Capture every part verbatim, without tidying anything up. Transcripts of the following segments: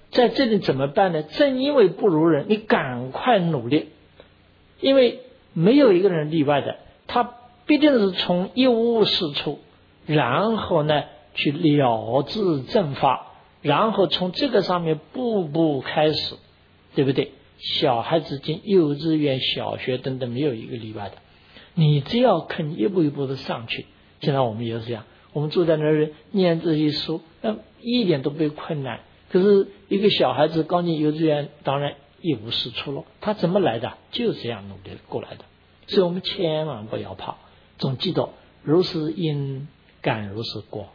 在这里怎么办呢？正因为不如人，你赶快努力，因为没有一个人例外的，他必定是从一无是处，然后呢去了知正法，然后从这个上面步步开始，对不对？小孩子进幼稚园、小学等等，没有一个例外的。你只要肯一步一步的上去，现在我们也是这样，我们坐在那儿念这些书，那一点都不困难。可是一个小孩子刚进幼稚园，当然一无是处了。他怎么来的？就是这样努力过来的。所以我们千万不要怕，总记得如是因，感如是果。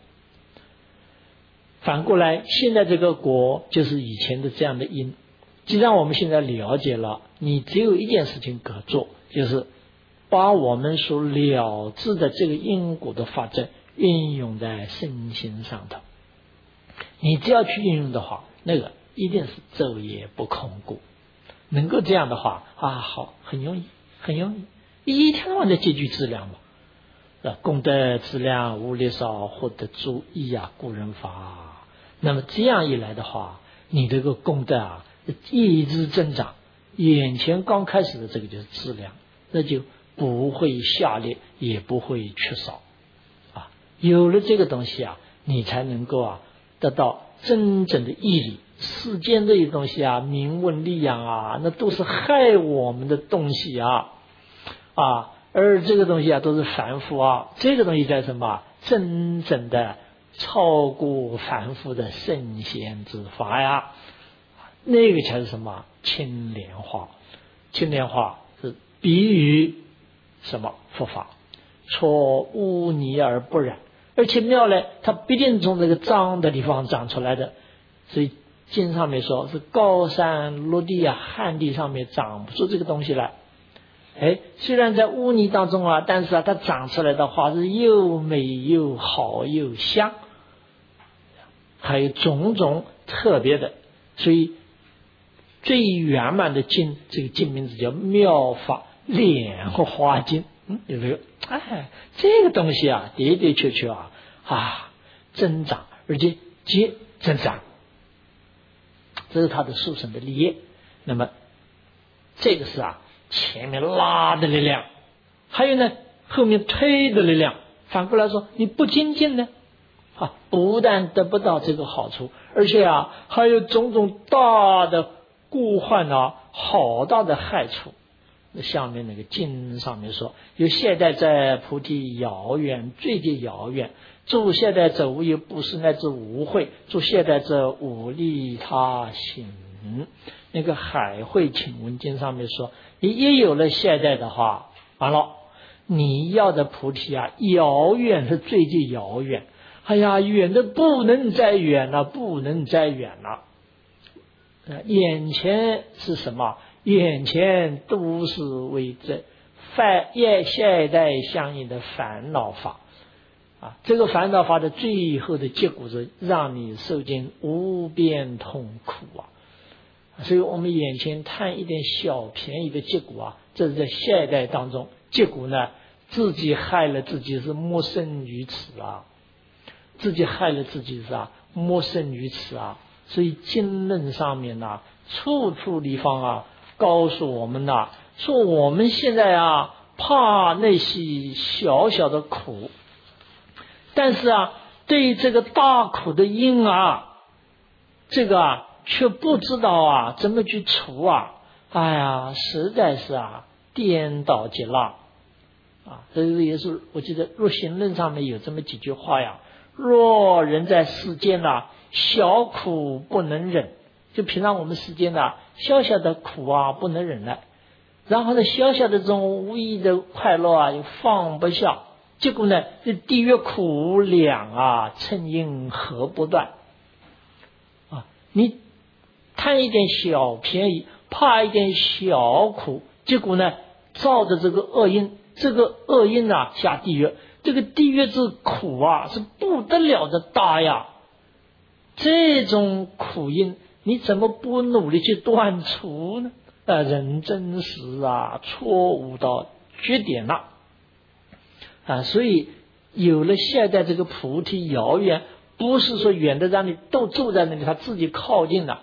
反过来，现在这个果就是以前的这样的因。既然我们现在了解了，你只有一件事情可做，就是把我们所了知的这个因果的法则运用在身心上头。你只要去运用的话，那个一定是昼夜不空过。能够这样的话啊，好，很容易，很容易，一天到晚的积聚资粮嘛。啊，功德资粮无力少，获得诸益啊，故人法。那么这样一来的话，你这个功德啊，一直增长。眼前刚开始的这个就是资粮，那就不会下劣，也不会缺少啊。有了这个东西啊，你才能够啊得到真正的义理。世间这些东西啊，名闻利养啊，那都是害我们的东西啊啊，而这个东西啊都是凡夫啊。这个东西在什么？真正的超过凡夫的圣贤之法呀，那个才是什么？清莲花。清莲花是比喻什么？佛法，错污泥而不染。而且妙呢，它必定从这个脏的地方长出来的。所以经上面说是高山陆地啊，旱地上面长不出这个东西来。哎，虽然在污泥当中啊，但是啊，它长出来的花是又美又好又香，还有种种特别的。所以最圆满的经，这个经名字叫妙法莲花经。嗯，有没有？哎，这个东西啊，的的确确啊啊增长，而且皆增长，这是它的殊胜的利益。那么这个是啊前面拉的力量，还有呢后面推的力量。反过来说，你不精进呢啊，不但得不到这个好处，而且啊还有种种大的故患啊，好大的害处。下面那个经上面说，有懈怠者菩提遥远，最极遥远。诸懈怠者无有布施乃至无慧，诸懈怠者无利他行。那个海会请文经上面说，你一有了懈怠的话，完了，你要的菩提啊，遥远是最极遥远。哎呀，远的不能再远了，不能再远了。眼前是什么？眼前都是为这烦业懈怠相应的烦恼法啊！这个烦恼法的最后的结果是让你受尽无边痛苦啊！所以我们眼前贪一点小便宜的结果啊，这是在懈怠当中，结果呢自己害了自己，是莫生于此啊！自己害了自己是啊，莫生于此啊！所以经论上面呢、啊，处处地方啊。告诉我们呐、啊，说我们现在啊怕那些小小的苦，但是啊对这个大苦的因啊，这个啊却不知道啊怎么去除啊，哎呀，实在是啊颠倒极了啊！这个也是我记得《入行论》上面有这么几句话呀：若人在世间呐、啊，小苦不能忍。就平常我们世间的小小的苦啊不能忍耐，然后呢小小的这种无意的快乐啊又放不下，结果呢这地狱苦两啊乘因合不断啊！你贪一点小便宜，怕一点小苦，结果呢造的这个恶因，这个恶因啊下地狱，这个地狱之苦啊是不得了的大呀！这种苦因你怎么不努力去断除呢？啊，人真是啊，错误到绝点了啊！所以有了现在这个菩提遥远，不是说远的让你都住在那里，他自己靠近了，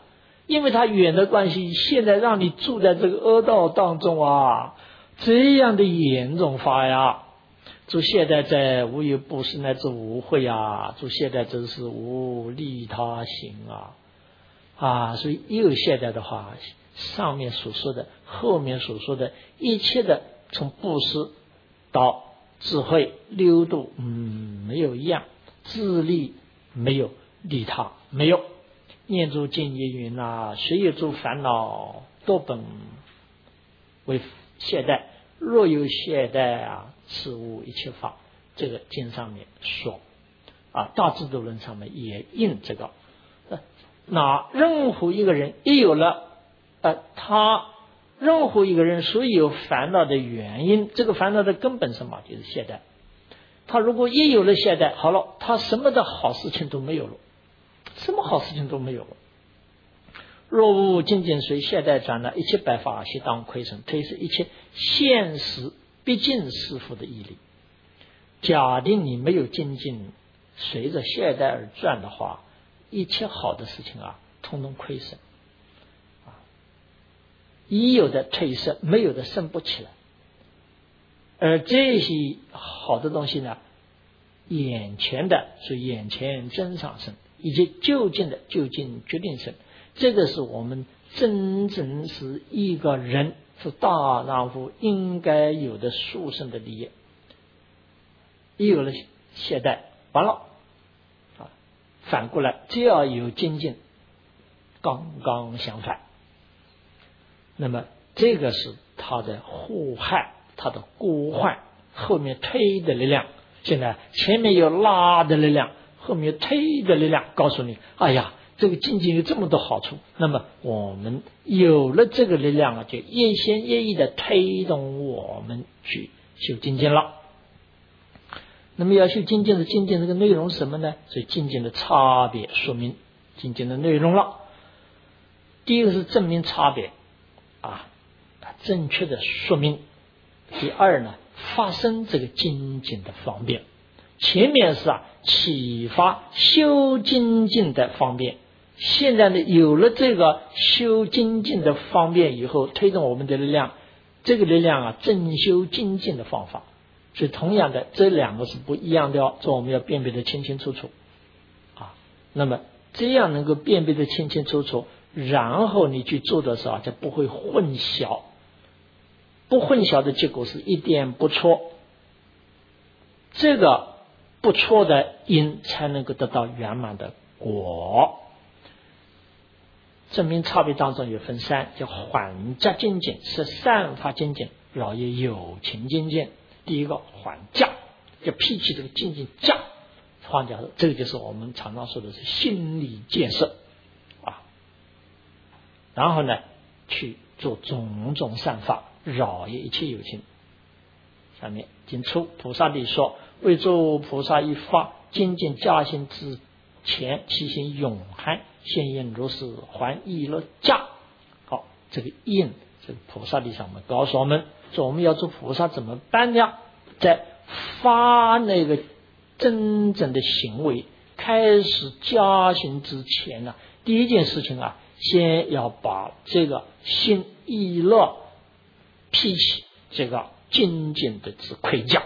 因为他远的关系，现在让你住在这个恶道当中啊，这样的严重法呀。诸懈怠者，无有布施乃至无慧啊！诸懈怠者是无利他行啊！啊，所以有懈怠的话，上面所说的，后面所说的一切的，从布施到智慧六度，嗯，没有一样，自利没有，利他没有。念诸经也云啊，谁有诸烦恼，多本为懈怠。若有懈怠啊，此无一切法。这个经上面说啊，大智度论上面也印这个。那任何一个人一有了呃，他任何一个人所有烦恼的原因，这个烦恼的根本什么？就是懈怠。他如果一有了懈怠，好了，他什么的好事情都没有了，什么好事情都没有了。若无精进随懈怠转了，一切百法悉当亏损，推是一切现实毕竟师父的义理。假定你没有精进，随着懈怠而转的话，一切好的事情啊，通通亏损啊，已有的退色，没有的升不起来。而这些好的东西呢，眼前的是眼前真上升，以及就近的就近决定生，这个是我们真正是一个人是大丈夫应该有的殊胜的理业。一有了懈怠，完了啊，反过来只要有精进，刚刚相反。那么这个是它的祸害，它的过患，后面推的力量。现在前面有拉的力量，后面有推的力量，告诉你，哎呀，这个精进有这么多好处。那么我们有了这个力量啊，就一心一意的推动我们去修精进了。那么要修精进的精进这个内容是什么呢？所以精进的差别说明精进的内容了。第一个是证明差别啊，正确的说明。第二呢，发生这个精进的方便。前面是啊启发修精进的方便，现在呢有了这个修精进的方便以后，推动我们的力量，这个力量啊正修精进的方法。所以同样的，这两个是不一样的哦，这我们要辨别的清清楚楚啊。那么这样能够辨别的清清楚楚，然后你去做的时候就不会混淆。不混淆的结果是一点不错，这个不错的因才能够得到圆满的果。证明差别当中有分三，叫缓夹精进，是散发精进，老也有情精进。第一个缓夹，叫脾气这个精进夹，换句话说，这个就是我们常常说的是心理建设啊。然后呢，去做种种善法，饶也一切有情。下面经出菩萨地说，为诸菩萨一发精进加行之前，其心永含，现应如是还意乐加。好，这个应这个菩萨地上面告诉我们说，我们要做菩萨怎么办呢？在发那个真正的行为开始加行之前呢，第一件事情啊，先要把这个心意乐脾气这个精进的之盔甲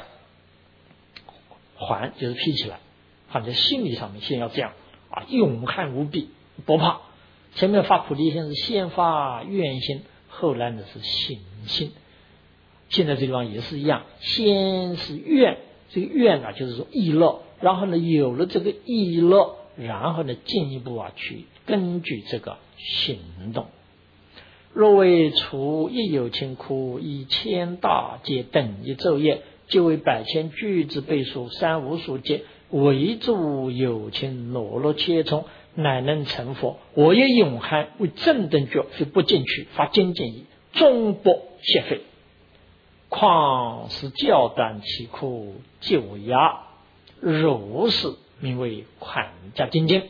还就是披起来，放在心理上面先要这样啊，勇悍无比，不怕。前面发菩提心是先发愿心，后来呢是行心。现在这地方也是一样，先是愿，这个愿啊就是说意乐，然后呢有了这个意乐，然后呢进一步啊去根据这个行动。若为除一有情苦，以千大劫等一昼夜，就为百千句之倍数，三无数劫，为诸有情裸裸切从，乃能成佛。我也永含为正等觉，非不进取，发精进矣，终不谢废。况是较短其苦，即无涯，如是名为缓夹精进。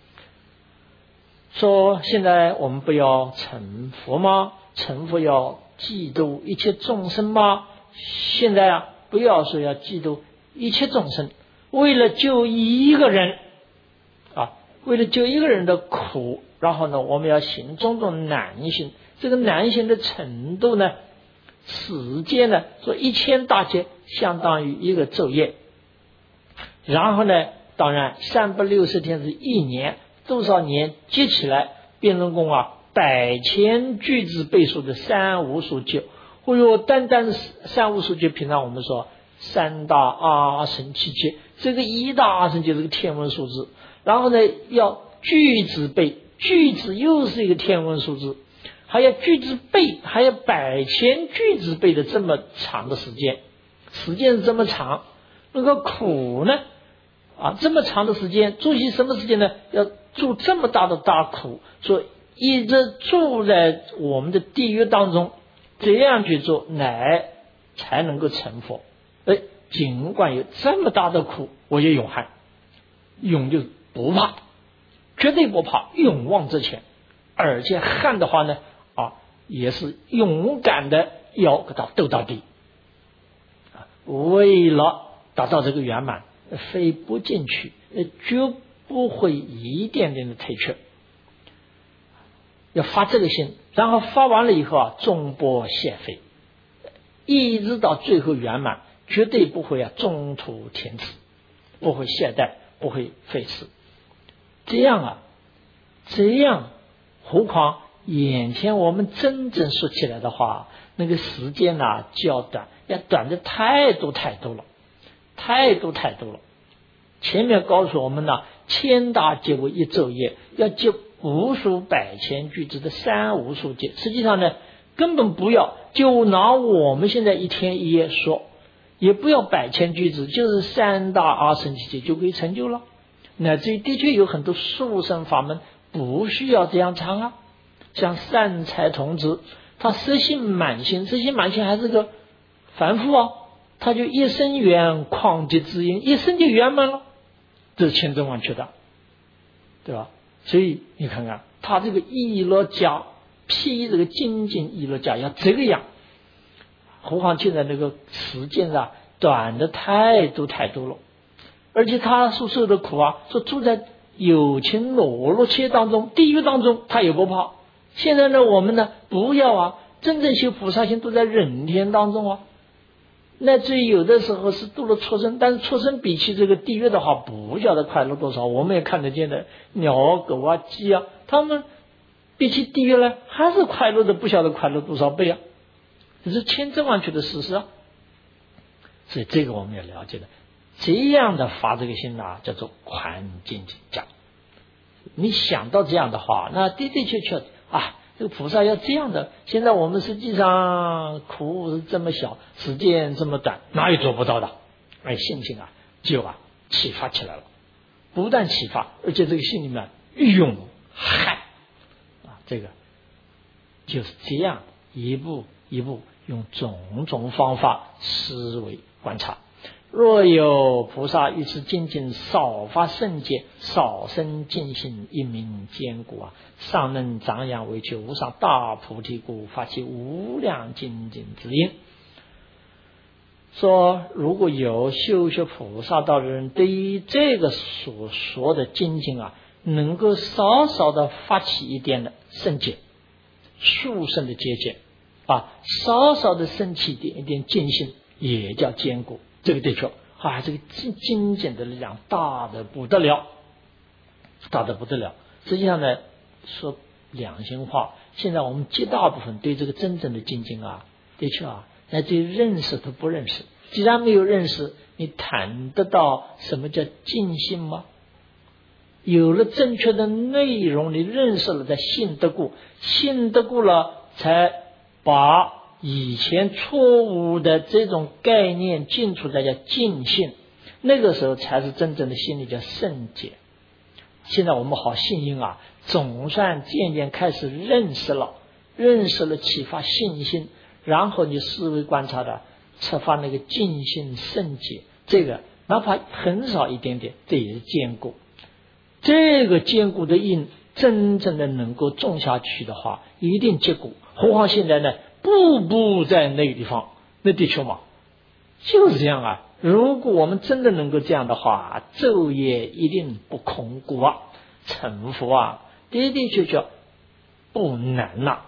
说现在我们不要成佛吗？成佛要嫉妒一切众生吗？现在啊，不要说要嫉妒一切众生，为了救一个人啊， 为了救一个人的苦，然后呢，我们要行种种难行。这个难行的程度呢，时间呢，说一千大劫相当于一个昼夜。然后呢，当然三百六十天是一年，多少年接起来，辩论宫啊，百千俱胝倍数的三无数劫。或者单单三无数劫，平常我们说三大阿僧祇劫，这个一大阿僧祇是个天文数字，然后呢要俱胝倍，俱胝又是一个天文数字，还要俱胝倍，还有百千俱胝倍的这么长的时间，时间是这么长，那个苦呢啊，这么长的时间，住些什么时间呢？要住这么大的大苦，说一直住在我们的地狱当中，这样去做，乃才能够成佛。哎，尽管有这么大的苦，我也勇悍，勇就不怕，绝对不怕，勇往直前，而且悍的话呢，啊，也是勇敢的要跟他斗到底，啊，为了达到这个圆满，非不进取，绝不会一点点的退却。要发这个心，然后发完了以后啊，终不懈废，一直到最后圆满，绝对不会啊中途停止，不会懈怠，不会废事。这样啊，这样，何况眼前我们真正说起来的话，那个时间啊较短，要短的太多太多了，太多太多了。前面告诉我们呢，千大劫为一昼夜，要救无数百千俱胝的三无数劫。实际上呢，根本不要，就拿我们现在一天一夜说，也不要百千俱胝，就是三大阿僧祇劫就可以成就了。乃至于的确有很多殊胜法门不需要这样长啊，像善财童子，他色心满心，色心满心还是个凡夫啊，他就一生圆旷劫之因，一生就圆满了，这是千真万确的，对吧？所以你看看他这个意乐家批这个精进意乐家要这个样，何况现在那个时间啊短的太多太多了，而且他所受的苦啊，说住在有情裸露切当中，地狱当中他也不怕。现在呢，我们呢不要啊，真正修菩萨心都在人天当中啊。那至于有的时候是度了畜生，但是畜生比起这个地狱的话，不晓得快乐多少。我们也看得见的鸟、狗啊、鸡啊，他们比起地狱呢，还是快乐的，不晓得快乐多少倍啊！这是千真万确的事实啊。所以这个我们也了解了，这样的发这个心啊，叫做宽进进讲。你想到这样的话，那的的确确啊。这个菩萨要这样的，现在我们实际上苦是这么小，时间这么短，哪有做不到的？哎，心情啊就啊启发起来了，不但启发，而且这个心里面勇悍啊，这个就是这样一步一步用种种方法思维观察。若有菩萨于此精进少发圣戒，少生尽心，一名坚固啊，尚能长养为求无上大菩提故，发起无量精进之因。说如果有修学菩萨道的人，对于这个所说的精进啊，能够少少的发起一点的圣戒，殊胜的戒戒啊，少少的升起一点一点精进，也叫坚固。这个的确啊，这个精精进的力量大的不得了，大的不得了。实际上呢，说良心话，现在我们绝大部分对这个真正的精进啊，的确啊，乃至于认识都不认识。既然没有认识，你谈得到什么叫尽心吗？有了正确的内容，你认识了，才信得过，信得过了，才把以前错误的这种概念进出来，叫尽信，那个时候才是真正的心里叫圣解。现在我们好信因啊，总算渐渐开始认识了，认识了启发信心，然后你思维观察的策发那个尽信圣解，这个哪怕很少一点点，这也是坚固。这个坚固的因真正的能够种下去的话，一定结果。何况现在呢，步步在那个地方，那的确嘛，就是这样啊。如果我们真的能够这样的话，昼夜一定不空过啊。 成佛啊，的的确确不难呐、啊。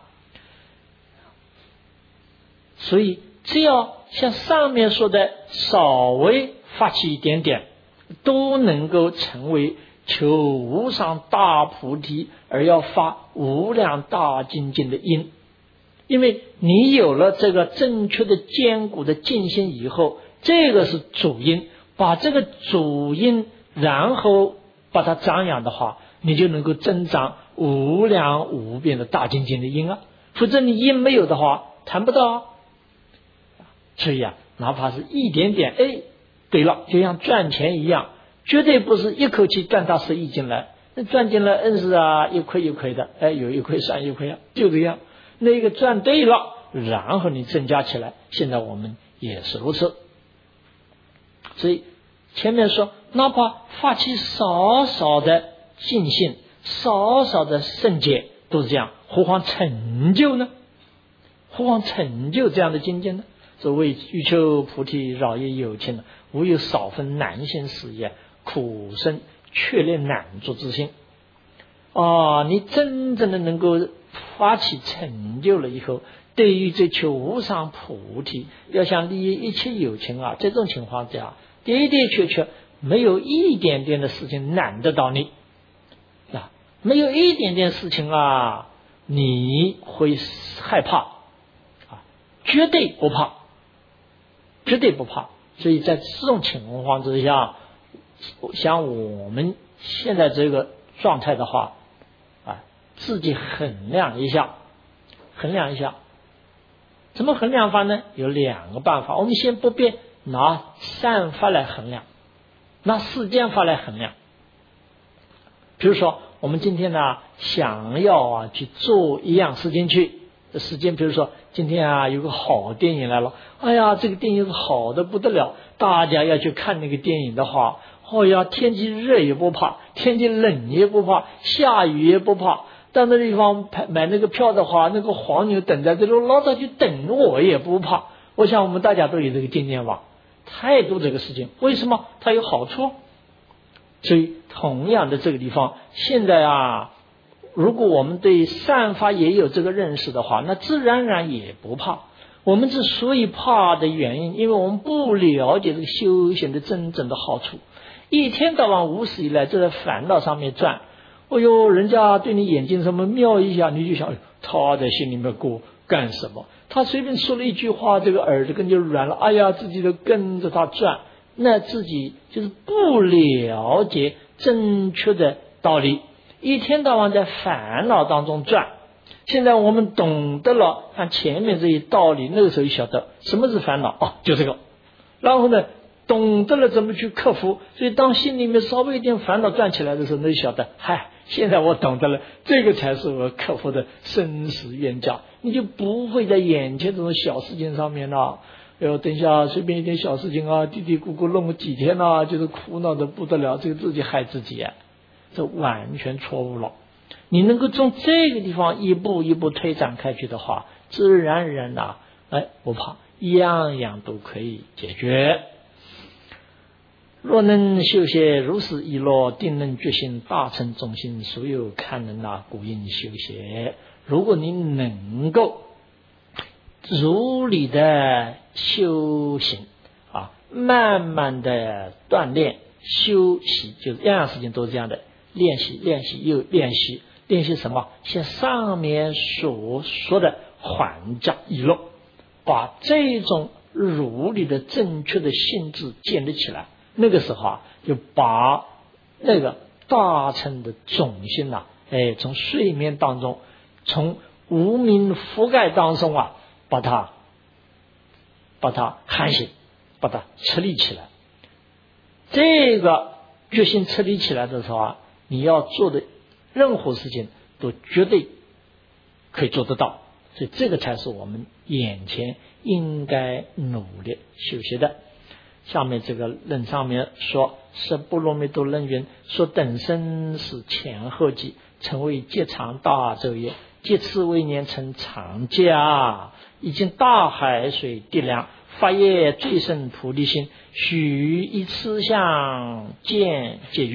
所以只要像上面说的稍微发起一点点，都能够成为求无上大菩提而要发无量大精进的因。因为你有了这个正确的坚固的净心以后，这个是主因，把这个主因然后把它张扬的话，你就能够增长无量无边的大精进的因啊。否则你因没有的话谈不到啊。所以啊，哪怕是一点点，哎，对了，就像赚钱一样，绝对不是一口气赚到十亿进来，那赚进来硬是啊一亏一亏的，哎，有一亏算一亏啊，就这样。那个赚对了，然后你增加起来。现在我们也是如此。所以前面说，哪怕发起少少的尽信，少少的圣洁，都是这样，何况成就呢？何况成就这样的境界呢？所谓欲求菩提饶益有情，无有少分难行事业，苦生确立难作之心。啊，你真正的能够发起成就了以后，对于追求无上菩提，要想利益一切有情啊，这种情况下的的确确没有一点点的事情难得到你啊，没有一点点事情啊你会害怕啊，绝对不怕，绝对不怕。所以在这种情况之下，像我们现在这个状态的话啊，自己衡量一下，衡量一下，怎么衡量法呢？有两个办法。我们先不必拿善法来衡量，拿世间法来衡量。比如说，我们今天呢，想要啊去做一样事情去，时间，比如说今天啊有个好电影来了，哎呀，这个电影是好的不得了，大家要去看那个电影的话，哎呀，天气热也不怕，天气冷也不怕，下雨也不怕。到那地方买那个票的话，那个黄牛等在这里，老早就等我也不怕。我想我们大家都有这个经验吧，太多这个事情，为什么？它有好处。所以同样的这个地方，现在啊，如果我们对善法也有这个认识的话，那自然而然也不怕。我们之所以怕的原因，因为我们不了解这个修行的真正的好处，一天到晚无始以来就在烦恼上面转。哎呦，人家对你眼睛什么瞄一下，你就想他在心里面过干什么？他随便说了一句话，这个耳朵根就软了，哎呀，自己都跟着他转，那自己就是不了解正确的道理，一天到晚在烦恼当中转。现在我们懂得了看前面这些道理，那个时候就晓得什么是烦恼哦，就这个。然后呢，懂得了怎么去克服，所以当心里面稍微一点烦恼转起来的时候，那就晓得，嗨，现在我懂得了，这个才是我克服的生死冤家。你就不会在眼前这种小事情上面呢，哎呦，等一下随便一点小事情啊，嘀嘀咕咕弄个几天啊，就是苦恼的不得了，这个自己害自己啊，这完全错误了。你能够从这个地方一步一步推展开去的话，自然而然呐，哎，不怕，样样都可以解决。若能修学如是一落，定能觉心大乘中心，所有堪能啊，故应修学。如果你能够如理的修行啊，慢慢的锻炼修习，就是样样事情都是这样的，练习练习又练习，练习什么？像上面所说的还家一落，把这种如理的正确的性质建立起来。那个时候啊，就把那个大乘的种性啊，哎，从睡眠当中，从无明覆盖当中啊，把它把它喊醒，把它确立起来。这个决心确立起来的时候啊，你要做的任何事情都绝对可以做得到。所以这个才是我们眼前应该努力修习的。下面这个论上面说，是波罗蜜多论云说，等身是前后记，成为劫长大昼夜，借此为年成长家，已经大海水滴量，发业最胜菩提心，许以此相见解于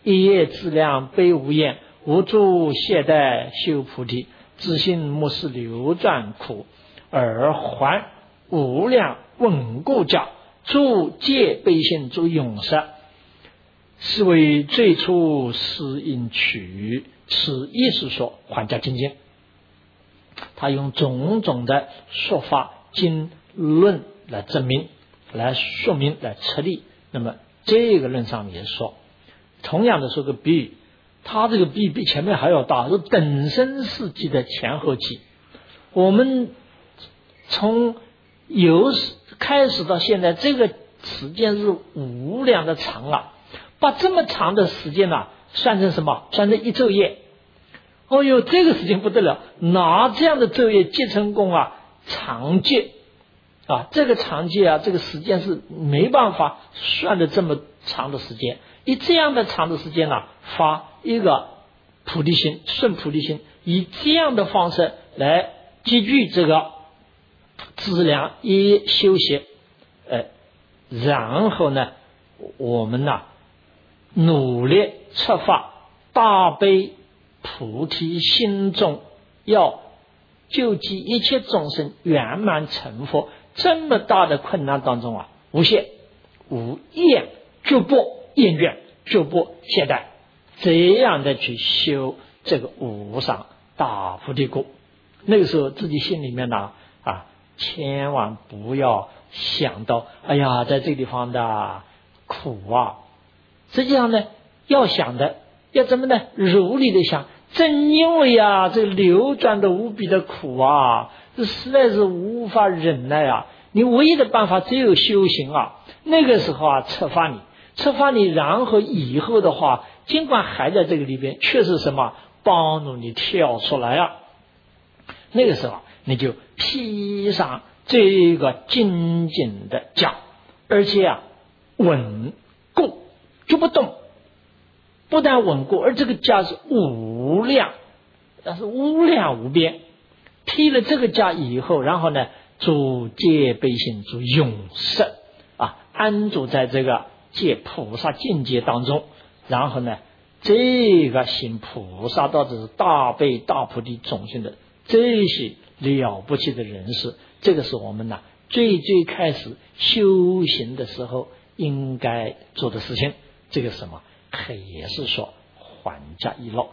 一叶自量悲无厌，无助懈怠修菩提，自信莫是流转苦，而还无量稳固教，助戒悲心诸永摄，是为最初是因取。此意是说还家精进，他用种种的说法经论来证明，来说明，来测例。那么这个论上也说，同样的说个比喻，他这个比喻比前面还要大，是等身世纪的前后期。我们从有始开始到现在，这个时间是无量的长啊，把这么长的时间啊算成什么？算成一昼夜。哦哟，这个时间不得了，拿这样的昼夜结成功啊，长戒啊，这个长戒啊，这个时间是没办法算的这么长的时间。以这样的长的时间啊，发一个菩提心，顺菩提心，以这样的方式来积聚这个资粮一修习，呃，然后呢，我们呢、啊、努力设法大悲菩提心中，要救济一切众生圆满成佛。这么大的困难当中啊，无懈无厌，绝不厌倦，绝不懈怠，这样的去修这个无上大菩提果。那个时候自己心里面呢啊，千万不要想到哎呀在这个地方的苦啊，实际上呢要想的要怎么呢？如理的想，正因为啊这个流转的无比的苦啊，这实在是无法忍耐啊，你唯一的办法只有修行啊。那个时候啊策发你策发你，然后以后的话，尽管还在这个里边，却是什么帮助你跳出来啊。那个时候你就披上这个精进的甲，而且啊稳固就不动，不但稳固，而这个甲是无量，但是无量无边。披了这个甲以后，然后呢诸戒悲心诸永摄啊，安住在这个戒菩萨境界当中，然后呢这个行菩萨道，这是大悲大菩提种性的这些了不起的人士，这个是我们呢最最开始修行的时候应该做的事情。这个什么也是说还家一漏。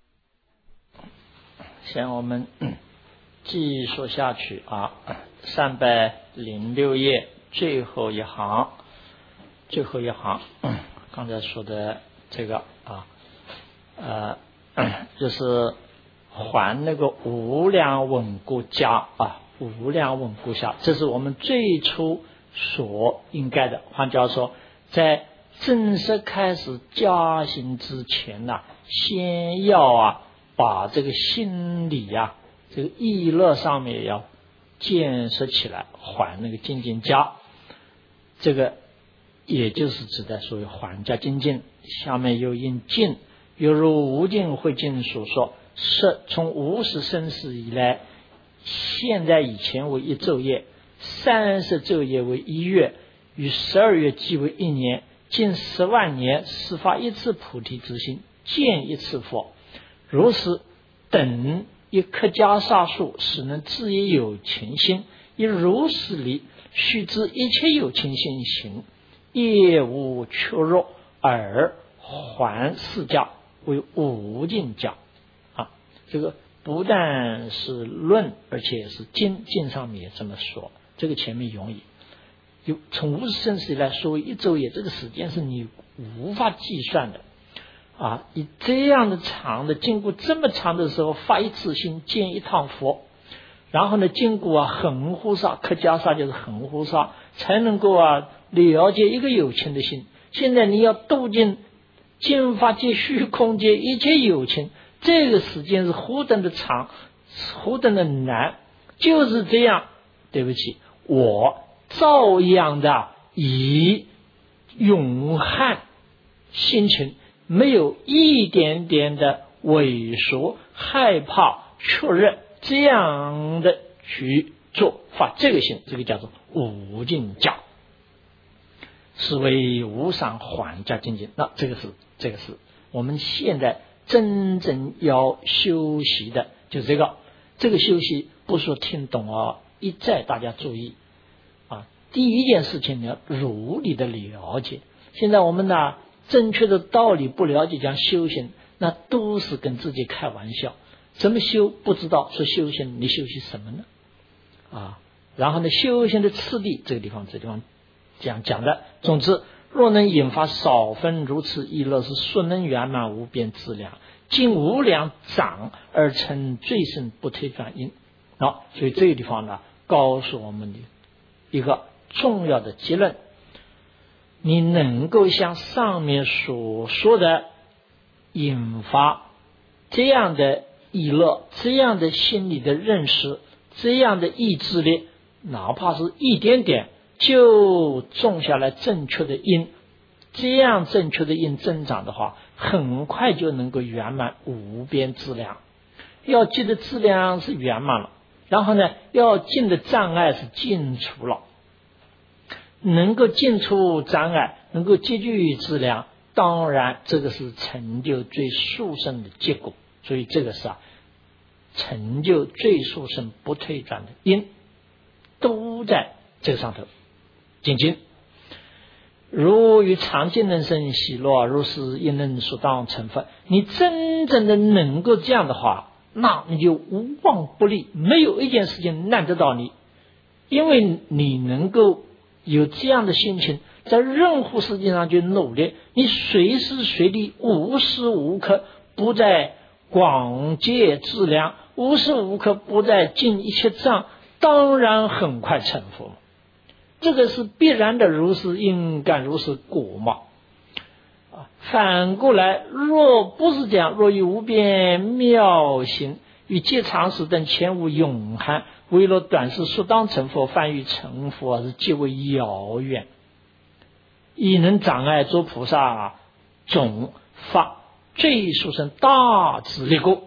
先我们继续下去啊，三百零六页最后一行，最后一行刚才说的这个啊呃就是还那个无量稳固家啊，无量稳固下，这是我们最初所应该的。换句话说，在正式开始加行之前呢、啊，先要啊把这个心理啊这个意乐上面要建设起来，还那个精进家，这个也就是指的所谓还家精进。下面又因进，犹如无尽慧经所说，是从无始生死以来，现在以前为一昼夜，三十昼夜为一月，与十二月计为一年，近十万年始发一次菩提之心，见一次佛。如是等一颗袈裟数，使能自也有情心，以如是理，须知一切有情心行，业无缺弱，而还四家为无尽家啊。这个不但是论，而且是经，经上面也这么说。这个前面容易有从无始生死以来，所谓一昼夜，这个时间是你无法计算的啊！以这样的长的，经过这么长的时候，发一次心，见一趟佛，然后呢，经过啊恒护萨，克袈裟就是恒护萨，才能够啊了解一个有情的心。现在你要度尽净法界、虚空界一切有情，这个时间是何等的长，何等的难。就是这样，对不起，我照样的以勇悍心情，没有一点点的畏缩、害怕、确认，这样的去做发这个心，这个叫做无尽家，是为无上还家精进。那这个是这个是我们现在真正要修习的就是这个。这个修习不是说听懂啊，一再大家注意啊。第一件事情呢，如理的了解。现在我们呢，正确的道理不了解，讲修行，那都是跟自己开玩笑。怎么修不知道，说修行，你修习什么呢？啊，然后呢，修行的次第，这个地方这个地方讲讲的。总之，若能引发少分如此意乐，是速能圆满无边资粮，尽无量长而成最胜不退转因。好，所以这个地方呢，告诉我们的一个重要的结论：你能够像上面所说的引发这样的意乐，这样的心理的认识，这样的意志力，哪怕是一点点，就种下来正确的因，这样正确的因增长的话，很快就能够圆满无边资粮。要记的资粮是圆满了，然后呢，要尽的障碍是尽除了，能够尽除障碍，能够积聚资粮，当然这个是成就最殊胜的结果。所以这个是啊，成就最殊胜不退转的因，都在这个上头。精进如与常见人生喜乐，如是亦能所当成佛。你真正的能够这样的话，那你就无往不利，没有一件事情难得到你，因为你能够有这样的心情，在任何事情上去努力，你随时随地无时无刻不在广结资粮，无时无刻不在尽一切障，当然很快成佛。这个是必然的，如是因感如是果嘛。啊，反过来，若不是这样，若以无边妙行与皆常识等前无永涵，为了短时速当成佛，凡欲成佛是极为遥远，亦能障碍做菩萨总发最殊胜大智力故。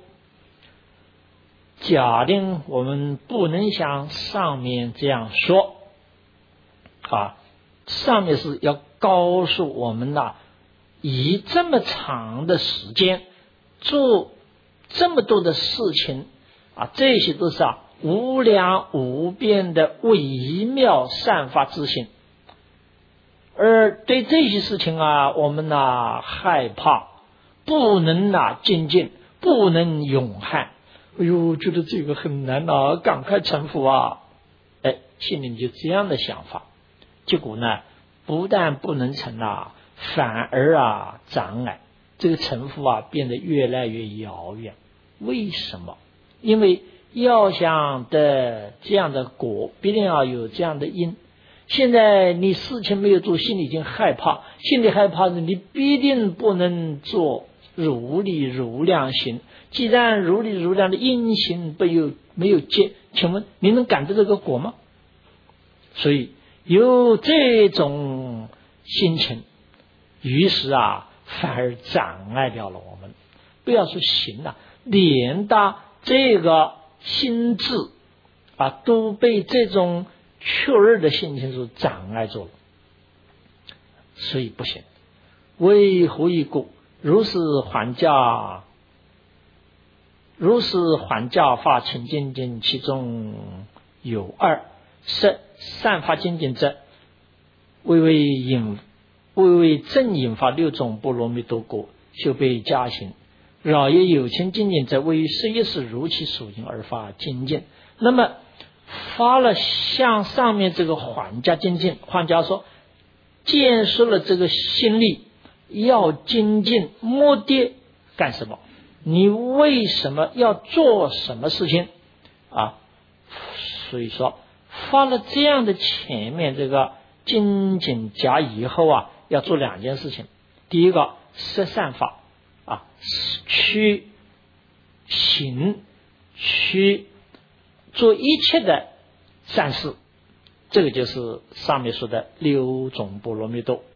假定我们不能像上面这样说啊，上面是要告诉我们呐，以这么长的时间做这么多的事情啊，这些都是啊无量无边的微妙散发之心，而对这些事情啊，我们呐害怕，不能呐精进，不能永汉。哎呦，觉得这个很难啊，赶快成佛啊！哎，心里就这样的想法，结果呢，不但不能成啊，反而啊障碍，这个成佛啊变得越来越遥远。为什么？因为要想得这样的果，必定要有这样的因。现在你事情没有做，心里已经害怕，心里害怕的，你必定不能做如理如量行。既然如理如量的因行没有没有结，请问你能感得这个果吗？所以有这种心情，于是啊反而障碍掉了我们。不要说行啊，连大这个心智啊都被这种确认的心情所障碍住了，所以不行。为何以故？如是还价，如是还价法清净经，其中有二：是散发精进者，为为引为为正引发六种波罗蜜多果，修被加行；饶也有情精进者，为于十一世如其属因而发精进。那么发了像上面这个还价精进，换句话说，建设了这个心力，要精进，目的干什么？你为什么要做什么事情啊？所以说发了这样的前面这个精进加以后啊，要做两件事情。第一个是善法啊，去行，去做一切的善事，这个就是上面说的六种波罗蜜多。